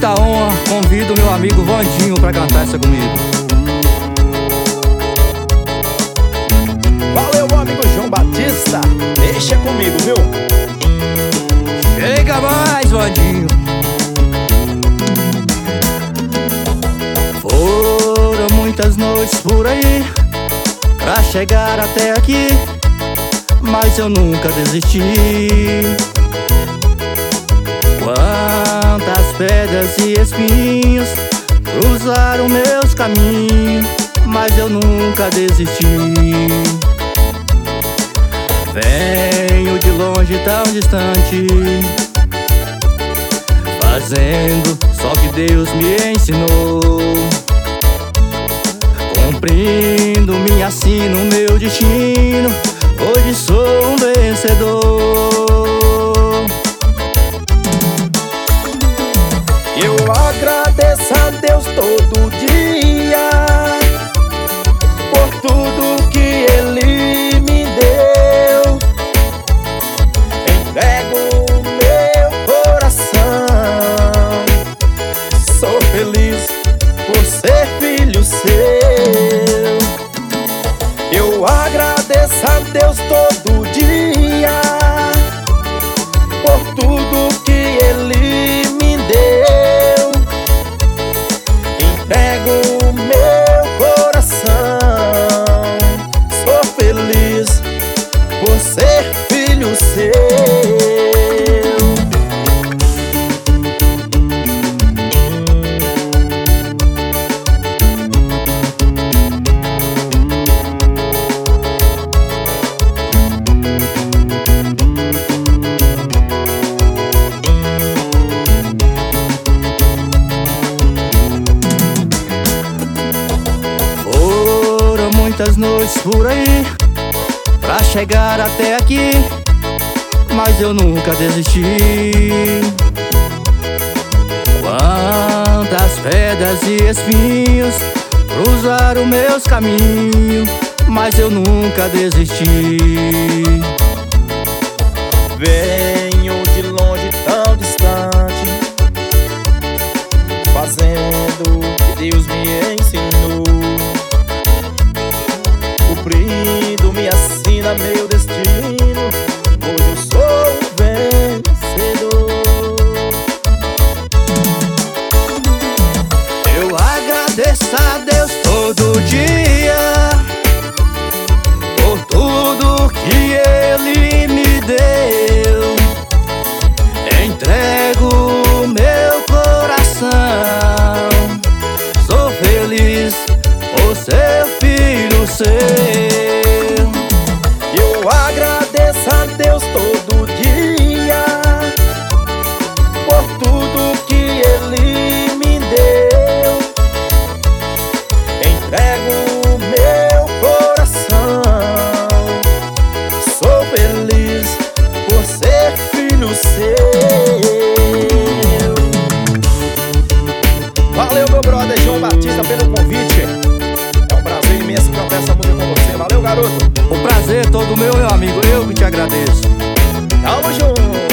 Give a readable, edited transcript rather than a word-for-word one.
muita honra, convido meu amigo Vandinho pra cantar essa comigo. Valeu, meu amigo João Batista, deixa comigo, viu? Chega mais, Vandinho. Foram muitas noites por aí pra chegar até aqui, mas eu nunca desisti. Quantas pedras e espinhos cruzaram meus caminhos, mas eu nunca desisti. Venho de longe, tão distante, fazendo só que Deus me ensinou, cumprindo minha sina, o meu destino. Hoje sou um vencedor. Eu agradeço a Deus todo dia por tudo que Ele me deu. Entrego o meu coração, sou feliz por ser filho seu. Eu agradeço a Deus todo dia por tudo que Ele me deu. Entrego o meu coração, sou feliz por ser filho seu. Muitas noites por aí pra chegar até aqui, mas eu nunca desisti. Quantas pedras e espinhos cruzaram meus caminhos, mas eu nunca desisti. Venho de longe, tão distante, fazendo o que Deus me ensinou, cumprindo minha sina, meu destino. Hoje eu sou um vencedor. Eu agradeço a Deus todo dia por tudo que Ele me deu. Entrego o meu coração, sou feliz por ser filho seu. Eu agradeço a Deus todo dia por tudo que Ele me deu. Entrego o meu coração, sou feliz por ser filho seu. Valeu, meu brother João Batista, pelo convite. É um prazer imenso cantar essa música com você. Valeu, garoto. O prazer é todo meu amigo, eu que te agradeço. Tamo junto.